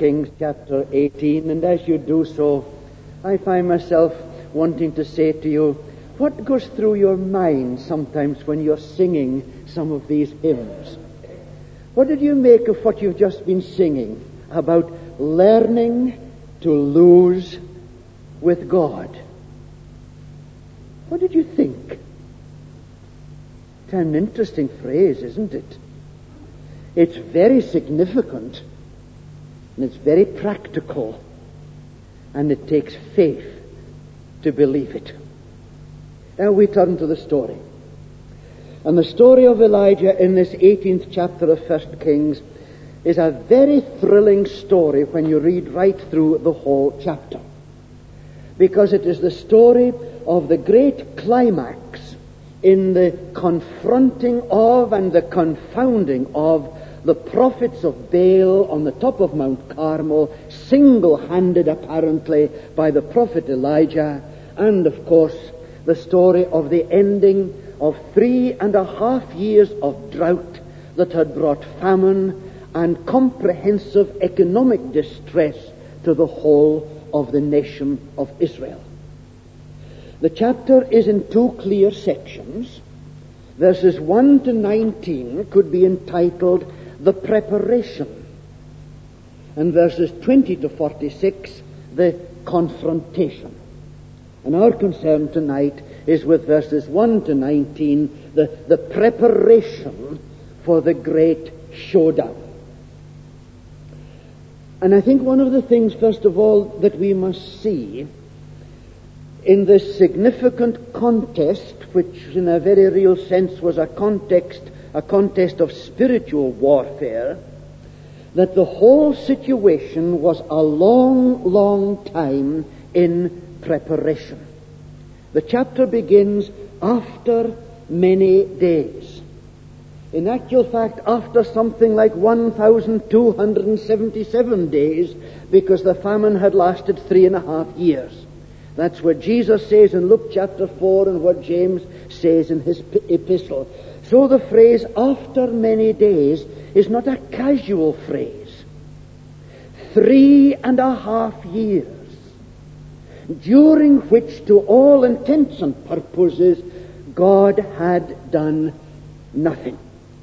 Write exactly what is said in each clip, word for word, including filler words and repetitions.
Kings chapter eighteen, and as you do so, I find myself wanting to say to you, what goes through your mind sometimes when you're singing some of these hymns? What did you make of what you've just been singing about learning to lose with God? What did you think? It's an interesting phrase, isn't it? It's very significant, and it's very practical, and it takes faith to believe it. Now we turn to the story. And the story of Elijah in this eighteenth chapter of First Kings is a very thrilling story when you read right through the whole chapter. Because it is the story of the great climax in the confronting of and the confounding of the prophets of Baal on the top of Mount Carmel, single-handed apparently by the prophet Elijah, and of course the story of the ending of three and a half years of drought that had brought famine and comprehensive economic distress to the whole of the nation of Israel. The chapter is in two clear sections. Verses one to nineteen could be entitled The Preparation, and verses twenty to forty-six, The Confrontation. And our concern tonight is with verses one to nineteen, the, the preparation for the great showdown. And I think one of the things, first of all, that we must see in this significant contest, which in a very real sense was a context, a contest of spiritual warfare, that the whole situation was a long, long time in preparation. The chapter begins after many days. In actual fact, after something like one thousand two hundred seventy-seven days, because the famine had lasted three and a half years. That's what Jesus says in Luke chapter four and what James says in his epistle. So the phrase, after many days, is not a casual phrase. Three and a half years, during which, to all intents and purposes, God had done nothing.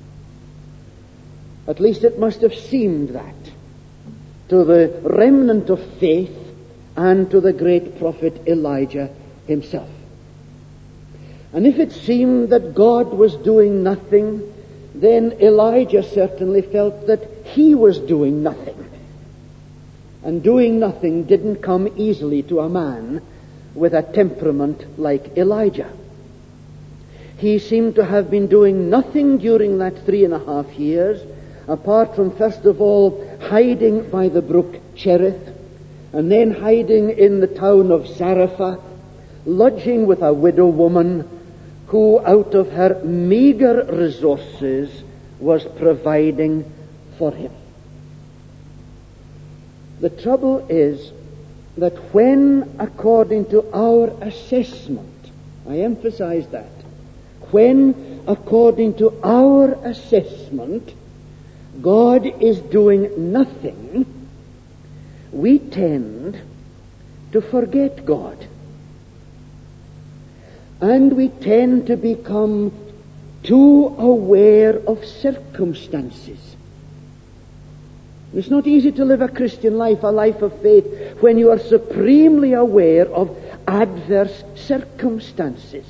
At least it must have seemed that to the remnant of faith and to the great prophet Elijah himself. And if it seemed that God was doing nothing, then Elijah certainly felt that he was doing nothing. And doing nothing didn't come easily to a man with a temperament like Elijah. He seemed to have been doing nothing during that three and a half years, apart from, first of all, hiding by the brook Cherith, and then hiding in the town of Zarephath, lodging with a widow woman who, out of her meager resources, was providing for him. The trouble is that when, according to our assessment, I emphasize that, when, according to our assessment, God is doing nothing, we tend to forget God. And we tend to become too aware of circumstances. It's not easy to live a Christian life, a life of faith, when you are supremely aware of adverse circumstances.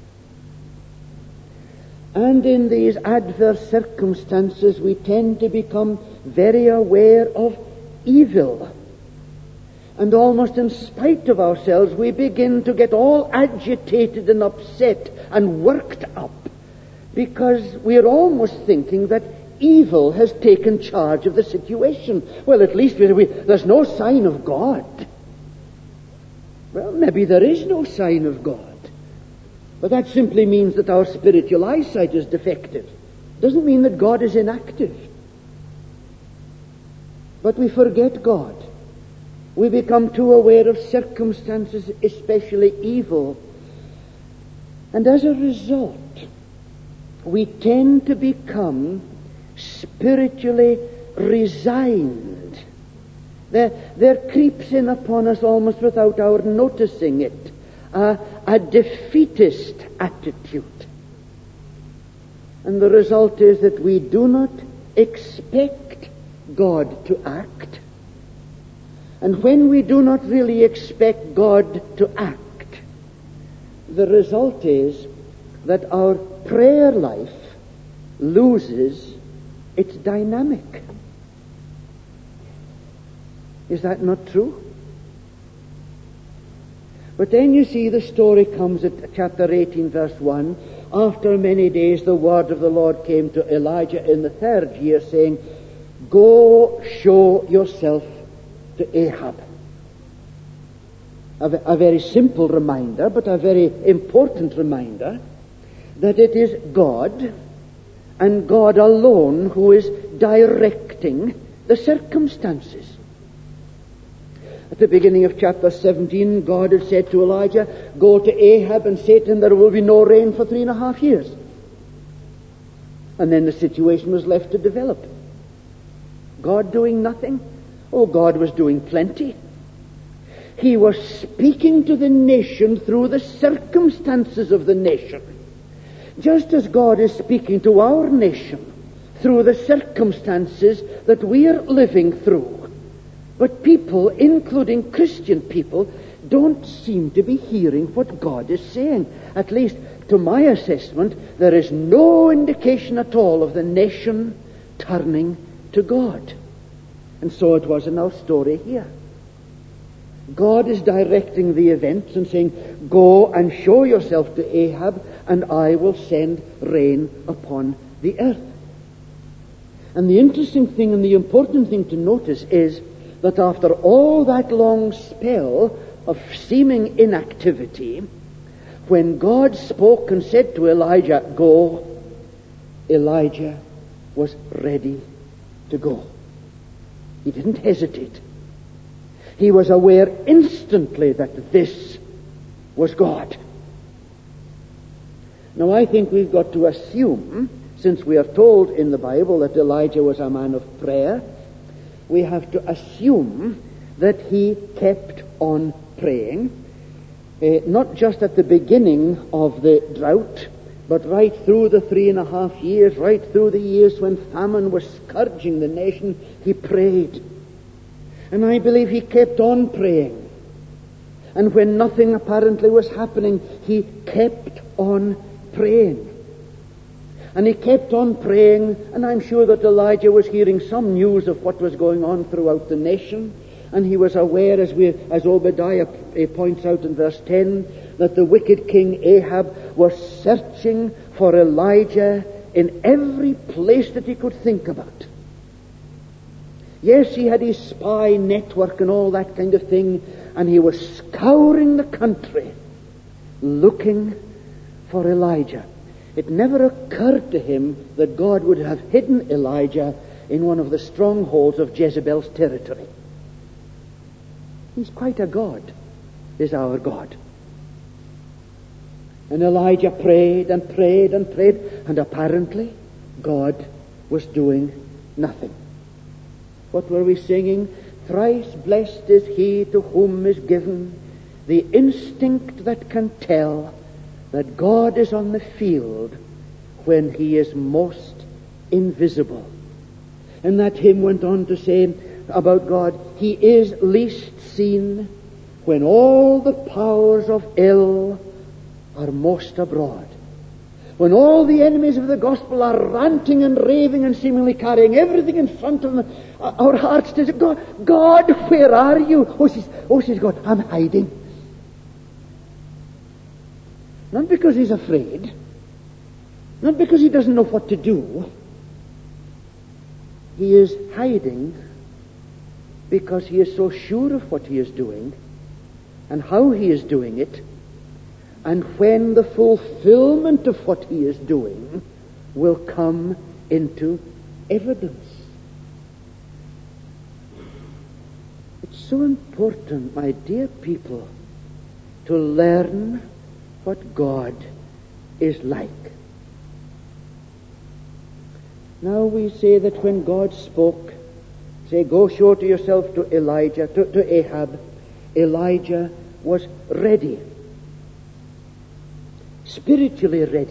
And in these adverse circumstances, we tend to become very aware of evil. And almost in spite of ourselves, we begin to get all agitated and upset and worked up, because we are almost thinking that evil has taken charge of the situation. Well, at least we, we, there's no sign of God. Well, maybe there is no sign of God. But that simply means that our spiritual eyesight is defective. It doesn't mean that God is inactive. But we forget God. We become too aware of circumstances, especially evil. And as a result, we tend to become spiritually resigned There, there creeps in upon us almost without our noticing it, uh, a defeatist attitude. And the result is that we do not expect God to act. And when we do not really expect God to act, the result is that our prayer life loses its dynamic. Is that not true? But then you see the story comes at chapter eighteen, verse one. After many days the word of the Lord came to Elijah in the third year, saying, "Go show yourself to Ahab." A, a very simple reminder, but a very important reminder, that it is God and God alone who is directing the circumstances. At the beginning of chapter seventeen, God had said to Elijah, "Go to Ahab and say to him there will be no rain for three and a half years." And then the situation was left to develop. God doing nothing? Oh, God was doing plenty. He was speaking to the nation through the circumstances of the nation, just as God is speaking to our nation through the circumstances that we are living through. But people, including Christian people, don't seem to be hearing what God is saying. At least, to my assessment, there is no indication at all of the nation turning to God. And so it was in our story here. God is directing the events and saying, "Go and show yourself to Ahab, and I will send rain upon the earth." And the interesting thing and the important thing to notice is that after all that long spell of seeming inactivity, when God spoke and said to Elijah, "Go," Elijah was ready to go. He didn't hesitate. He was aware instantly that this was God. Now, I think we've got to assume, since we are told in the Bible that Elijah was a man of prayer, we have to assume that he kept on praying, uh, not just at the beginning of the drought, but right through the three and a half years, right through the years when famine was scourging the nation, he prayed. And I believe he kept on praying. And when nothing apparently was happening, he kept on praying. And he kept on praying, and I'm sure that Elijah was hearing some news of what was going on throughout the nation. And he was aware, as we, as Obadiah points out in verse ten, that the wicked king Ahab was searching for Elijah in every place that he could think about. Yes, he had his spy network and all that kind of thing, and he was scouring the country looking for Elijah. It never occurred to him that God would have hidden Elijah in one of the strongholds of Jezebel's territory. He's quite a God, is our God. And Elijah prayed and prayed and prayed, and apparently God was doing nothing. What were we singing? Thrice blessed is he to whom is given the instinct that can tell that God is on the field when he is most invisible. And that hymn went on to say about God, he is least seen when all the powers of ill are most abroad. When all the enemies of the gospel are ranting and raving and seemingly carrying everything in front of them, our hearts say, God, God, where are you? Oh, says, oh, says God, I'm hiding. Not because he's afraid, not because he doesn't know what to do. He is hiding because he is so sure of what he is doing and how he is doing it, and when the fulfillment of what he is doing will come into evidence. It's so important, my dear people, to learn what God is like. Now we say that when God spoke, Say, go show to yourself to Elijah, to, to Ahab. Elijah was ready. Spiritually ready.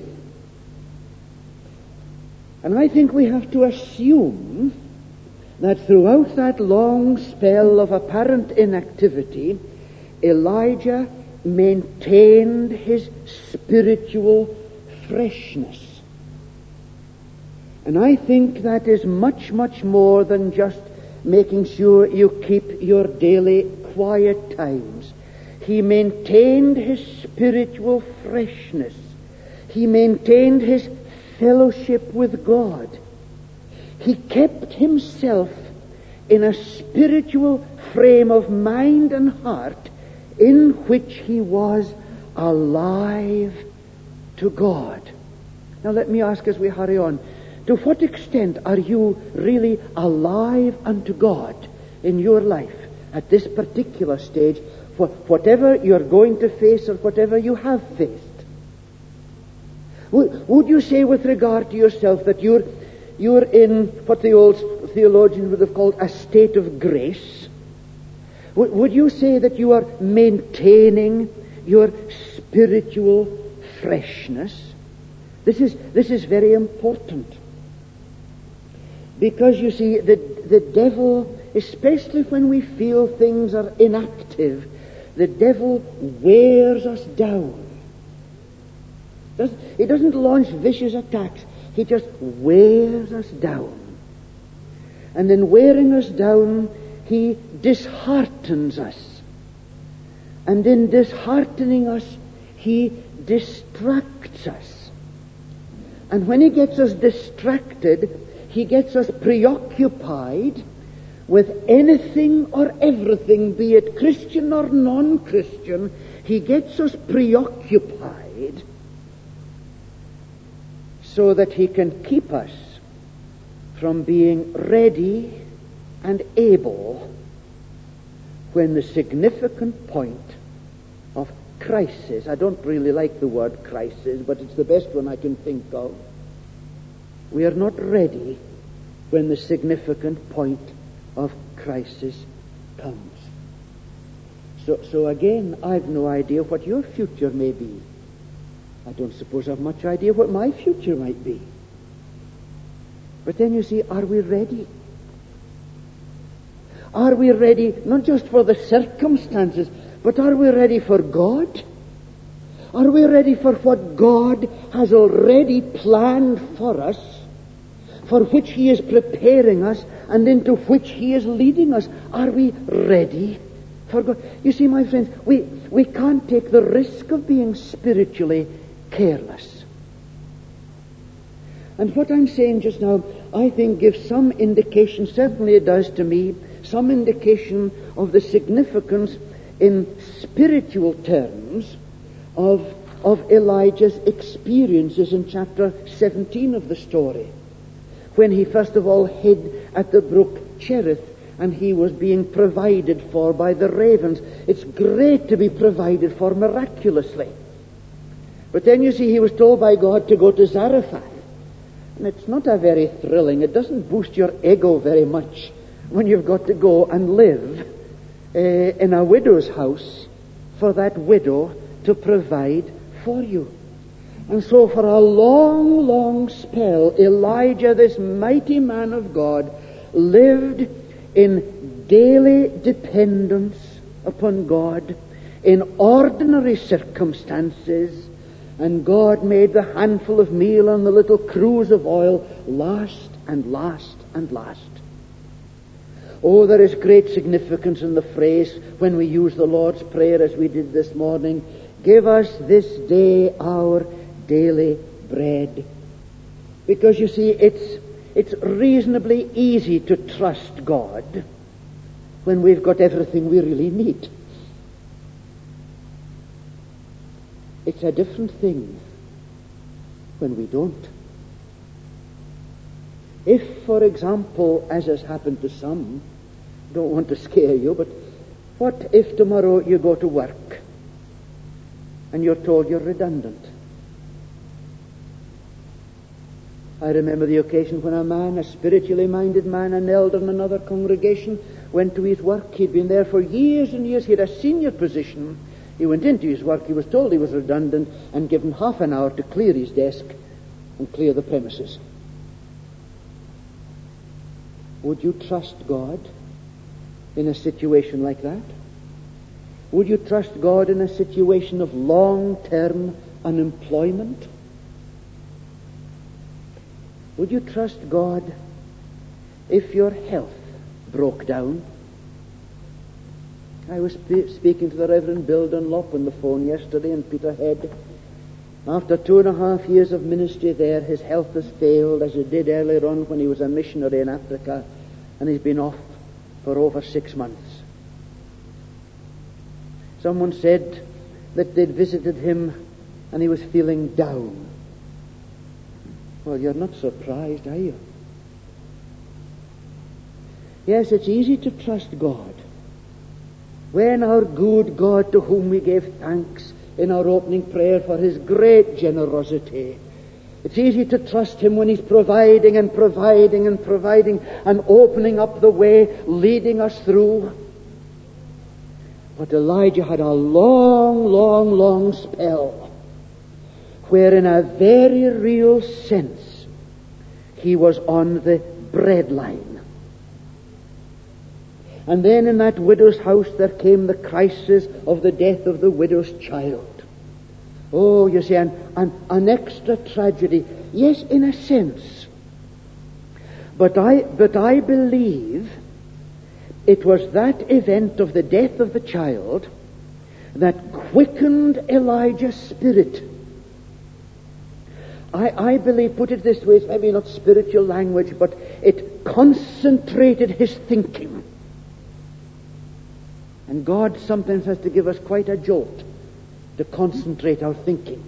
And I think we have to assume that throughout that long spell of apparent inactivity, Elijah maintained his spiritual freshness. And I think that is much, much more than just making sure you keep your daily quiet times. He maintained his spiritual freshness. He maintained his fellowship with God. He kept himself in a spiritual frame of mind and heart in which he was alive to God. Now let me ask as we hurry on, to what extent are you really alive unto God in your life at this particular stage for whatever you're going to face or whatever you have faced? Would, would you say with regard to yourself that you're, you're in what the old theologians would have called a state of grace? Would, would you say that you are maintaining your spiritual freshness? This is, this is very important. Because, you see, the, the devil, especially when we feel things are inactive, the devil wears us down. He doesn't launch vicious attacks. He just wears us down. And in wearing us down, he disheartens us. And in disheartening us, he distracts us. And when he gets us distracted, he gets us preoccupied with anything or everything, be it Christian or non-Christian. He gets us preoccupied so that he can keep us from being ready and able when the significant point of crisis, I don't really like the word crisis, but it's the best one I can think of. We are not ready when the significant point of crisis comes. So, so again, I've no idea what your future may be. I don't suppose I've much idea what my future might be. But then you see, are we ready? Are we ready not just for the circumstances, but are we ready for God? Are we ready for what God has already planned for us, for which he is preparing us and into which he is leading us? Are we ready for God? You see, my friends, we, we can't take the risk of being spiritually careless. And what I'm saying just now, I think gives some indication, certainly it does to me, some indication of the significance in spiritual terms of, of Elijah's experiences in chapter seventeen of the story, when he first of all hid at the brook Cherith and he was being provided for by the ravens. It's great to be provided for miraculously. But then you see, he was told by God to go to Zarephath. And it's not a very thrilling, it doesn't boost your ego very much when you've got to go and live uh, in a widow's house for that widow to provide for you. And so for a long, long spell, Elijah, this mighty man of God, lived in daily dependence upon God, in ordinary circumstances, and God made the handful of meal and the little cruse of oil last and last and last. Oh, there is great significance in the phrase when we use the Lord's Prayer as we did this morning, give us this day our daily bread. Because you see, it's it's reasonably easy to trust God when we've got everything we really need. It's a different thing when we don't. If, for example, as has happened to some, don't want to scare you, but what if tomorrow you go to work and you're told you're redundant? I remember the occasion when a man, a spiritually minded man, an elder in another congregation, went to his work. He'd been there for years and years. He had a senior position. He went into his work. He was told he was redundant and given half an hour to clear his desk and clear the premises. Would you trust God in a situation like that? Would you trust God in a situation of long-term unemployment? Would you trust God if your health broke down? I was spe- speaking to the Reverend Bill Dunlop on the phone yesterday in Peterhead. After two and a half years of ministry there, his health has failed, as it did earlier on when he was a missionary in Africa, and he's been off for over six months. Someone said that they'd visited him and he was feeling down. Well, you're not surprised, are you? Yes, it's easy to trust God when our good God, to whom we gave thanks in our opening prayer for his great generosity, it's easy to trust him when he's providing and providing and providing and opening up the way, leading us through. But Elijah had a long, long, long spell where in a very real sense he was on the breadline. And then in that widow's house there came the crisis of the death of the widow's child. Oh, you see, an, an, an extra tragedy. Yes, in a sense. But I, but I believe it was that event of the death of the child that quickened Elijah's spirit. I, I believe, put it this way, it's maybe not spiritual language, but it concentrated his thinking. And God sometimes has to give us quite a jolt to concentrate our thinking.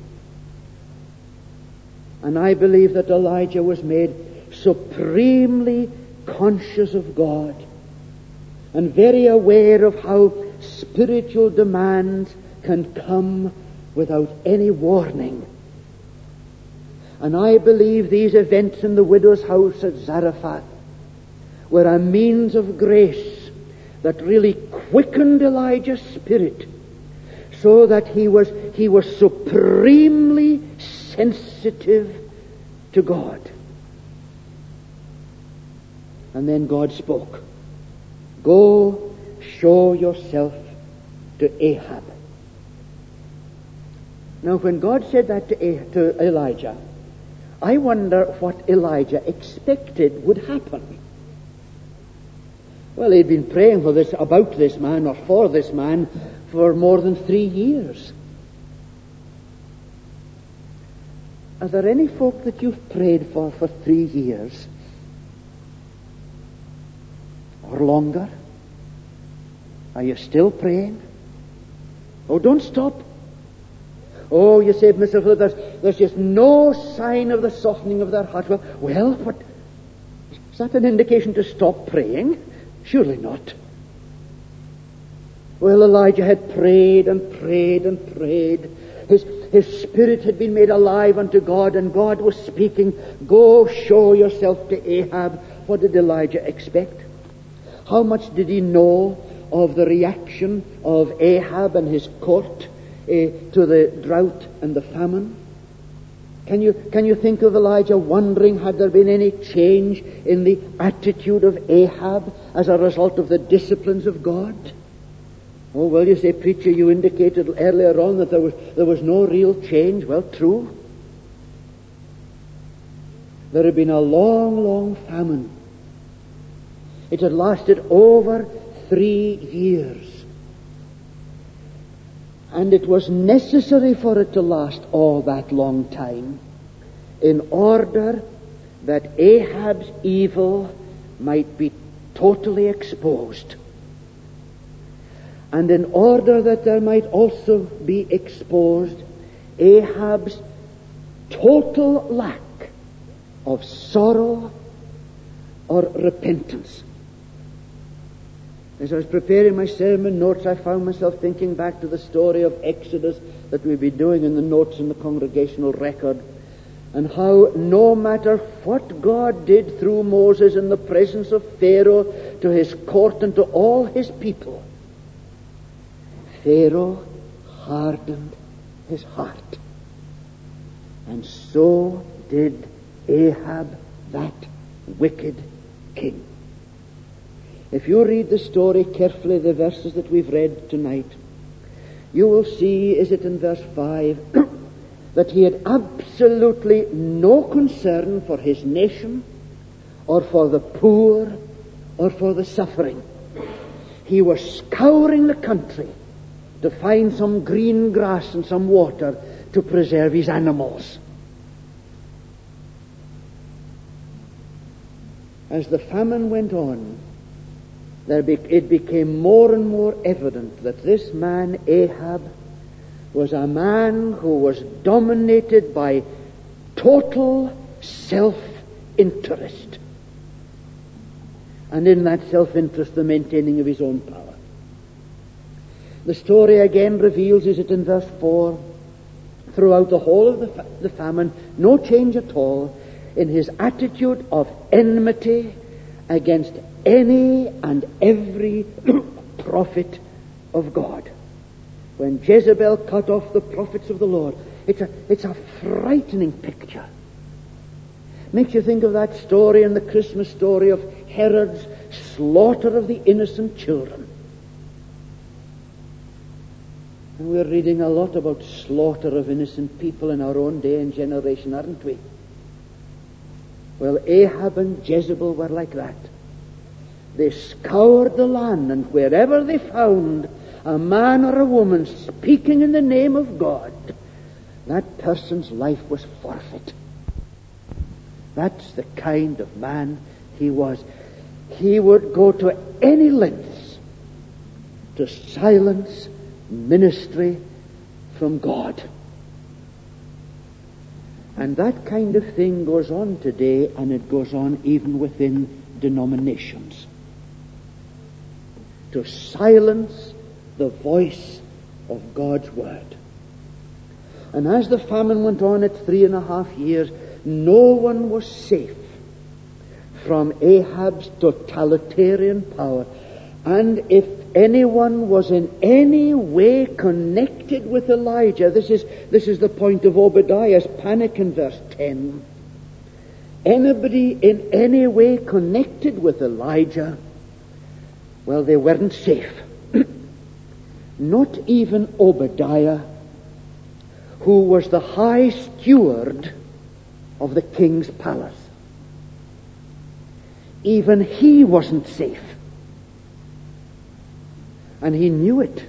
And I believe that Elijah was made supremely conscious of God and very aware of how spiritual demands can come without any warning. And I believe these events in the widow's house at Zarephath were a means of grace that really quickened Elijah's spirit so that he was, he was supremely sensitive to God. And then God spoke. Go show yourself to Ahab. Now when God said that to, ah- to Elijah, I wonder what Elijah expected would happen. Well, he'd been praying for this, about this man or for this man for more than three years. Are there any folk that you've prayed for for three years? Or longer? Are you still praying? Oh, don't stop. Oh, you say, Mister Philip, there's, there's just no sign of the softening of their heart. Well, well, what? Is that an indication to stop praying? Surely not. Well, Elijah had prayed and prayed and prayed. His, his spirit had been made alive unto God, and God was speaking. Go show yourself to Ahab. What did Elijah expect? How much did he know of the reaction of Ahab and his court Uh, to the drought and the famine? Can you can you think of Elijah wondering, had there been any change in the attitude of Ahab as a result of the disciplines of God? Oh, well, you say, preacher, you indicated earlier on that there was there was no real change. Well, true. There had been a long, long famine. It had lasted over three years. And it was necessary for it to last all that long time in order that Ahab's evil might be totally exposed. And in order that there might also be exposed Ahab's total lack of sorrow or repentance. As I was preparing my sermon notes, I found myself thinking back to the story of Exodus that we've been doing in the notes in the congregational record. and how no matter what God did through Moses in the presence of Pharaoh to his court and to all his people, Pharaoh hardened his heart. And so did Ahab, that wicked king. If you read the story carefully, the verses that we've read tonight, you will see, is it in verse five, that he had absolutely no concern for his nation or for the poor or for the suffering. He was scouring the country to find some green grass and some water to preserve his animals. As the famine went on, there be- it became more and more evident that this man Ahab was a man who was dominated by total self-interest. And in that self-interest, the maintaining of his own power. The story again reveals, is it in verse four, throughout the whole of the, fa- the famine, no change at all in his attitude of enmity against any and every prophet of God. When Jezebel cut off the prophets of the Lord, it's a, it's a frightening picture. Makes you think of that story in the Christmas story of Herod's slaughter of the innocent children. And we're reading a lot about slaughter of innocent people in our own day and generation, aren't we? Well, Ahab and Jezebel were like that. They scoured the land, and wherever they found a man or a woman speaking in the name of God, that person's life was forfeit. That's the kind of man he was. He would go to any lengths to silence ministry from God. And that kind of thing goes on today, and it goes on even within denominations. To silence the voice of God's word. And as the famine went on at three and a half years, no one was safe from Ahab's totalitarian power. And if anyone was in any way connected with Elijah, this is, this is the point of Obadiah's panic in verse ten. Anybody in any way connected with Elijah, well, they weren't safe. Not even Obadiah, who was the high steward of the king's palace. Even he wasn't safe. And he knew it.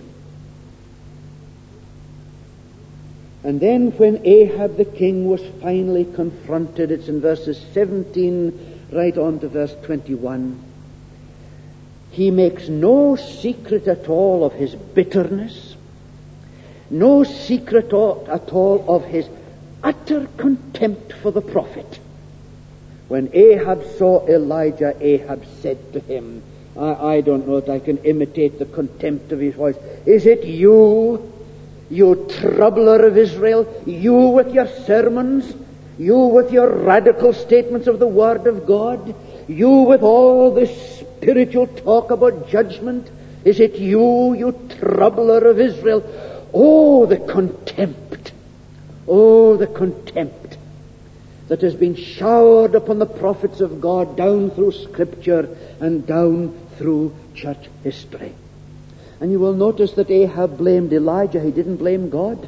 And then when Ahab the king was finally confronted, it's in verses seventeen right on to verse twenty-one, he makes no secret at all of his bitterness, no secret at all of his utter contempt for the prophet. When Ahab saw Elijah, Ahab said to him, I, I don't know that I can imitate the contempt of his voice. Is it you, you troubler of Israel, you with your sermons, you with your radical statements of the Word of God, you with all this spiritual talk about judgment? Is it you, you troubler of Israel? Oh, the contempt, oh, the contempt that has been showered upon the prophets of God down through Scripture and down through church history. And you will notice that Ahab blamed Elijah. He didn't blame God.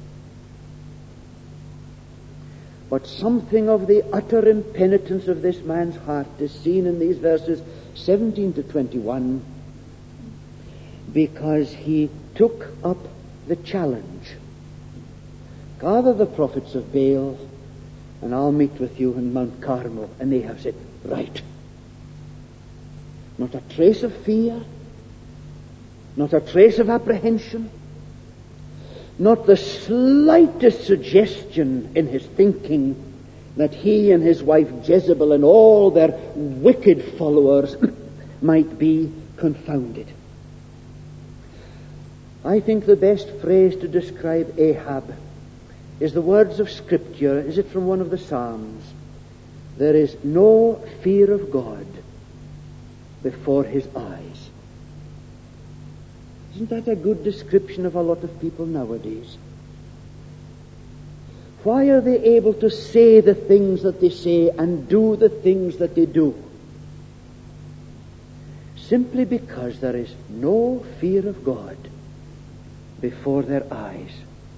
But something of the utter impenitence of this man's heart is seen in these verses seventeen to twenty-one, because he took up the challenge. Gather the prophets of Baal, and I'll meet with you in Mount Carmel. And Ahab said, right. Not a trace of fear, not a trace of apprehension, not the slightest suggestion in his thinking that he and his wife Jezebel and all their wicked followers might be confounded. I think the best phrase to describe Ahab is the words of Scripture. Is it from one of the Psalms? There is no fear of God before his eyes. Isn't that a good description of a lot of people nowadays? Why are they able to say the things that they say and do the things that they do? Simply because there is no fear of God before their eyes.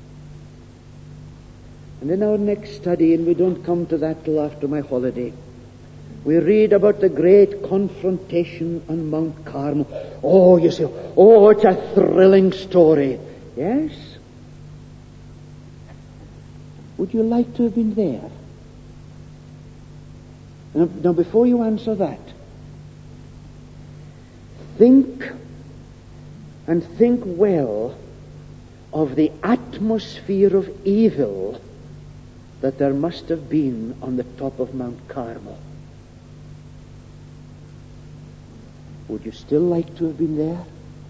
And in our next study, and we don't come to that till after my holiday, we read about the great confrontation on Mount Carmel. Oh, you say, oh, it's a thrilling story. Yes. Would you like to have been there? Now, now before you answer that, think and think well of the atmosphere of evil that there must have been on the top of Mount Carmel. Would you still like to have been there?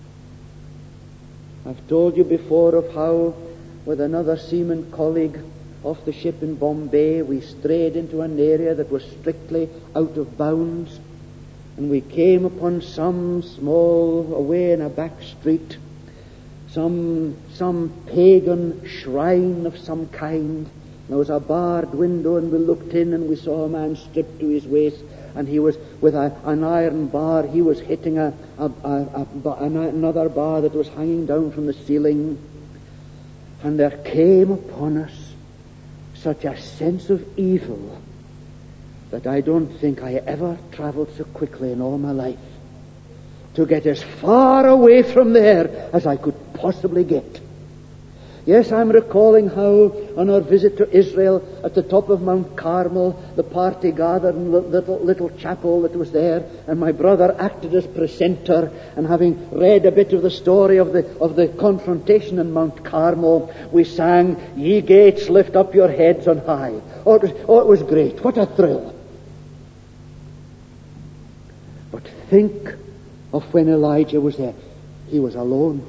I've told you before of how, with another seaman colleague off the ship in Bombay, we strayed into an area that was strictly out of bounds, and we came upon some small, away in a back street, some some pagan shrine of some kind. There was a barred window, and we looked in and we saw a man stripped to his waist, and he was with a, an iron bar. He was hitting a, a, a, a, another bar that was hanging down from the ceiling. And there came upon us such a sense of evil that I don't think I ever traveled so quickly in all my life to get as far away from there as I could possibly get. Yes, I'm recalling how on our visit to Israel at the top of Mount Carmel, the party gathered in the little, little chapel that was there, and my brother acted as presenter, and having read a bit of the story of the of the confrontation in Mount Carmel, we sang, "Ye gates, lift up your heads on high." Oh, it was, oh, it was great. What a thrill. But think of when Elijah was there. He was alone.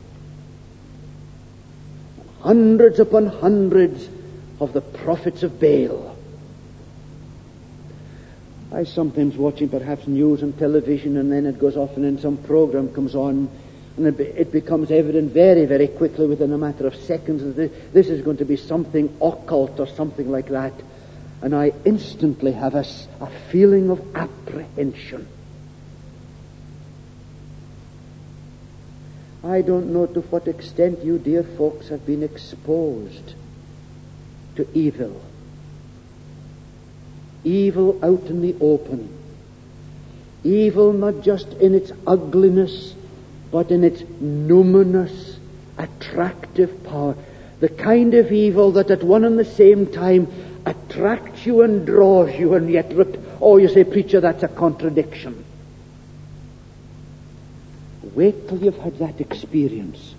Hundreds upon hundreds of the prophets of Baal. I sometimes watching perhaps news on television, and then it goes off and then some program comes on, and it, be, it becomes evident very, very quickly within a matter of seconds that this, this is going to be something occult or something like that. And I instantly have a, a feeling of apprehension. I don't know to what extent you dear folks have been exposed to evil. Evil out in the open. Evil not just in its ugliness, but in its numinous, attractive power. The kind of evil that at one and the same time attracts you and draws you, and yet, rep- oh, you say, preacher, that's a contradiction. Wait till you've had that experience.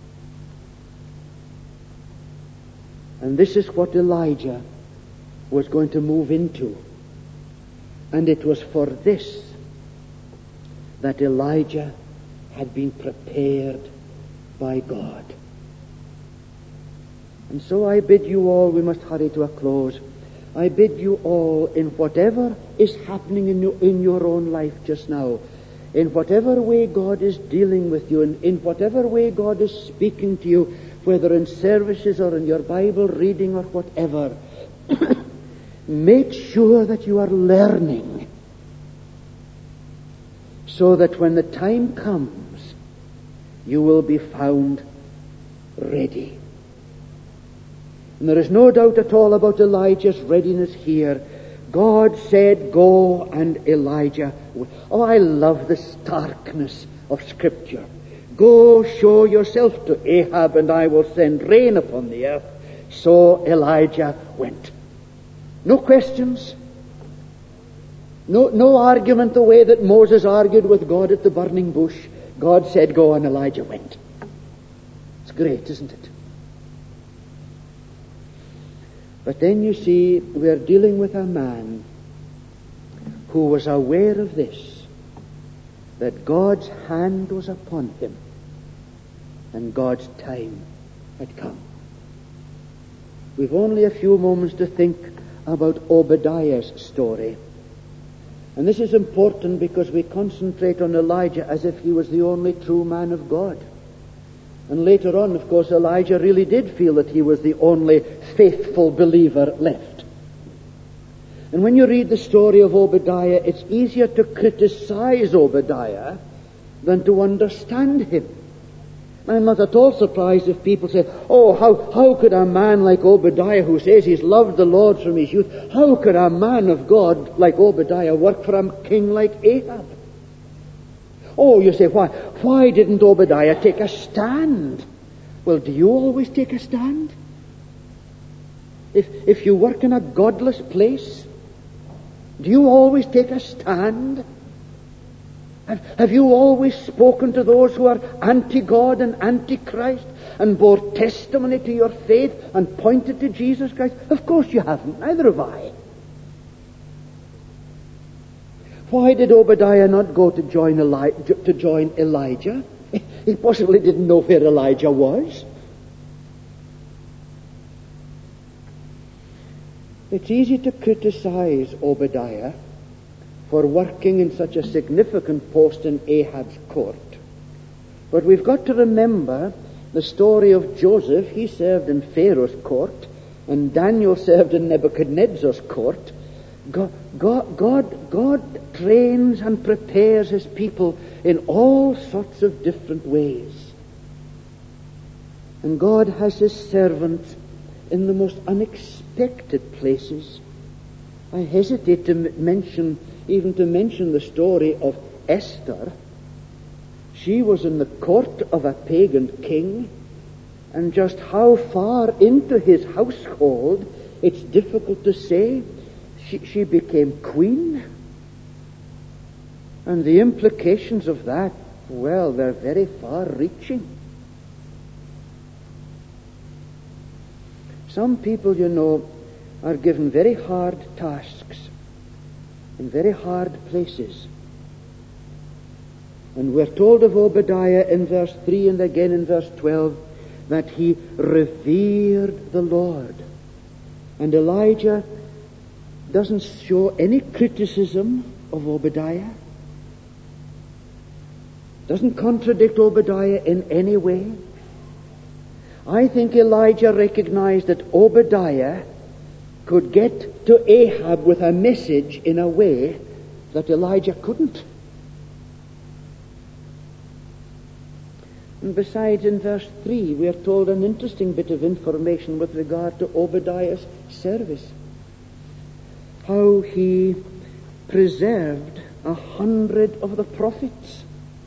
And this is what Elijah was going to move into. And it was for this that Elijah had been prepared by God. And so I bid you all, we must hurry to a close, I bid you all, in whatever is happening in your, in your own life just now, in whatever way God is dealing with you, and in whatever way God is speaking to you, whether in services or in your Bible reading or whatever, make sure that you are learning, so that when the time comes, you will be found ready. And there is no doubt at all about Elijah's readiness here. God said, go, and Elijah went. Oh, I love the starkness of Scripture. Go, show yourself to Ahab, and I will send rain upon the earth. So Elijah went. No questions. No, no argument the way that Moses argued with God at the burning bush. God said, go, and Elijah went. It's great, isn't it? But then you see, we're dealing with a man who was aware of this, that God's hand was upon him, and God's time had come. we've only a few moments to think about Obadiah's story. And this is important because we concentrate on Elijah as if he was the only true man of God. And later on, of course, Elijah really did feel that he was the only faithful believer left. And when you read the story of Obadiah, it's easier to criticize Obadiah than to understand him. I'm not at all surprised if people say, oh, how, how could a man like Obadiah, who says he's loved the Lord from his youth, how could a man of God like Obadiah work for a king like Ahab? Oh, you say, why, why didn't Obadiah take a stand? Well, do you always take a stand? If, if you work in a godless place, do you always take a stand? Have, have you always spoken to those who are anti-God and anti-Christ and bore testimony to your faith and pointed to Jesus Christ? Of course you haven't. Neither have I. Why did Obadiah not go to join, Eli- to join Elijah? He possibly didn't know where Elijah was. It's easy to criticize Obadiah for working in such a significant post in Ahab's court. But we've got to remember the story of Joseph. He served in Pharaoh's court, and Daniel served in Nebuchadnezzar's court. God, God, God, God trains and prepares his people in all sorts of different ways. And God has his servants in the most unexpected places. I hesitate to mention, even to mention the story of Esther. She was in the court of a pagan king, and just how far into his household, it's difficult to say. She, she became queen. And the implications of that, well, they're very far-reaching. Some people, you know, are given very hard tasks in very hard places. And we're told of Obadiah in verse three and again in verse twelve that he revered the Lord. And Elijah doesn't show any criticism of Obadiah, doesn't contradict Obadiah in any way. I think Elijah recognized that Obadiah could get to Ahab with a message in a way that Elijah couldn't. And besides, in verse three, we are told an interesting bit of information with regard to Obadiah's service. How he preserved a hundred of the prophets.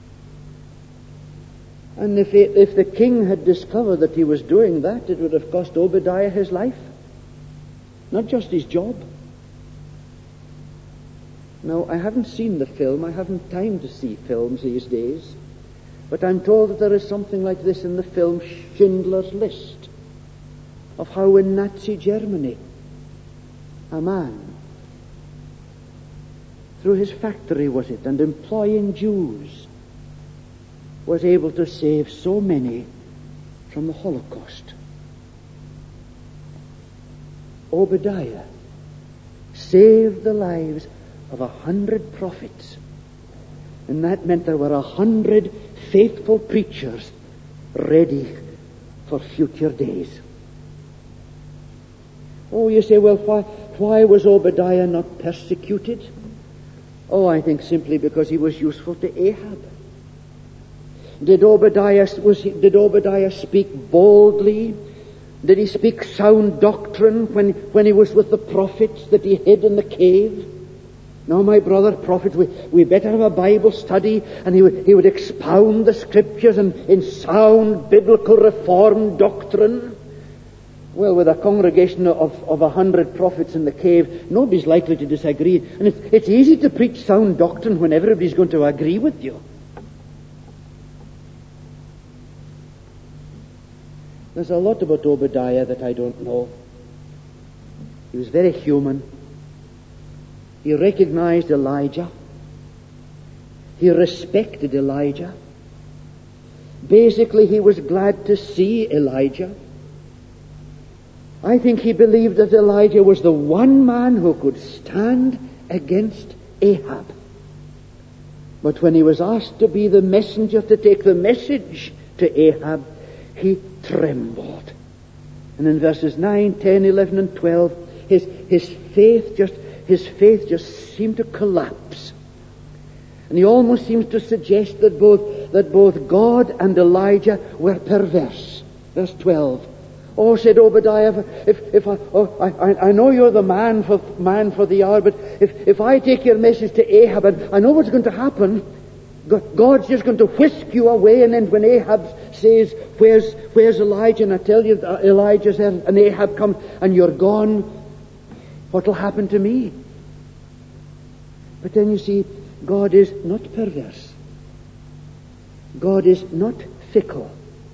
And if, it, if the king had discovered that he was doing that, it would have cost Obadiah his life. Not just his job. Now, I haven't seen the film. I haven't time to see films these days. But I'm told that there is something like this in the film Schindler's List, of how in Nazi Germany, a man, through his factory was it, and employing Jews, was able to save so many from the Holocaust. Obadiah saved the lives of a hundred prophets. And that meant there were a hundred faithful preachers ready for future days. Oh, you say, well, why, why was Obadiah not persecuted? Oh, I think simply because he was useful to Ahab. Did Obadiah, was he, did Obadiah speak boldly? Did he speak sound doctrine when, when he was with the prophets that he hid in the cave? Now, my brother prophets, we, we better have a Bible study, and he would, he would expound the scriptures and in sound biblical reformed doctrine. Well, with a congregation of, of a hundred prophets in the cave, nobody's likely to disagree. And it's, it's easy to preach sound doctrine when everybody's going to agree with you. There's a lot about Obadiah that I don't know. He was very human. He recognized Elijah. He respected Elijah. Basically, he was glad to see Elijah. I think he believed that Elijah was the one man who could stand against Ahab. But when he was asked to be the messenger to take the message to Ahab, he trembled. And in verses nine, ten, eleven, and twelve, his, his faith just his faith just seemed to collapse. And he almost seems to suggest that both that both God and Elijah were perverse. Verse twelve. Oh, said Obadiah, if if I oh, I, I know you're the man for man for the hour, but if, if I take your message to Ahab, and I know what's going to happen, God's just going to whisk you away, and then when Ahab says, Where's where's Elijah? And I tell you, Elijah's there, and Ahab comes, and you're gone, what'll happen to me? But then you see, God is not perverse. God is not fickle.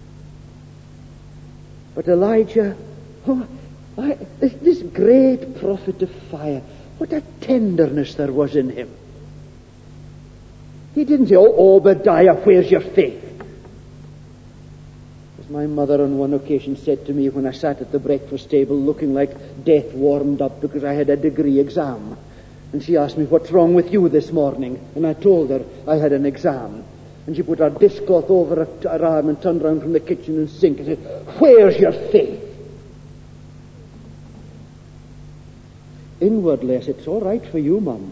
But Elijah, oh, I, this, this great prophet of fire, what a tenderness there was in him. He didn't say, oh, Obadiah, where's your faith? As my mother on one occasion said to me when I sat at the breakfast table looking like death warmed up because I had a degree exam. And she asked me, what's wrong with you this morning? And I told her I had an exam. And she put her dishcloth over her, her arm and turned round from the kitchen and sink and said, where's your faith? Inwardly I said, it's all right for you, Mum.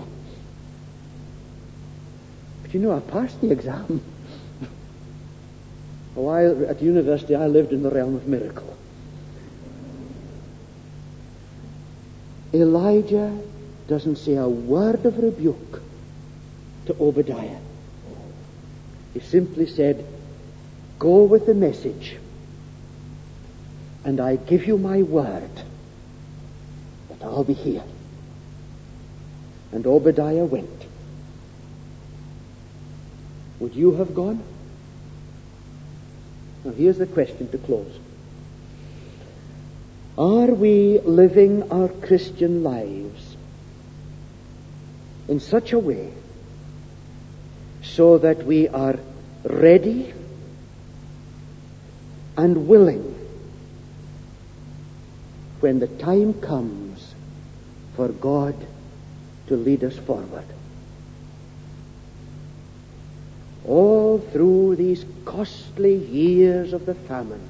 But you know, I passed the exam. Oh, I, at university I lived in the realm of miracle. Elijah doesn't say a word of rebuke to Obadiah. He simply said, go with the message, and I give you my word that I'll be here. And Obadiah went. Would you have gone? Now here's the question to close. Are we living our Christian lives in such a way so that we are ready and willing when the time comes for God to lead us forward? All through these costly years of the famine,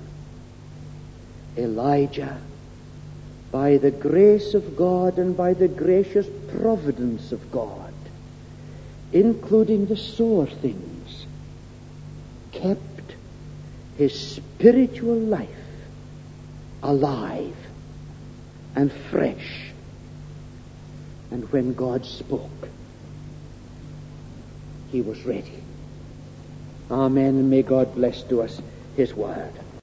Elijah, by the grace of God and by the gracious providence of God, including the sore things, kept his spiritual life alive and fresh. And when God spoke, he was ready. Amen, and may God bless to us his word.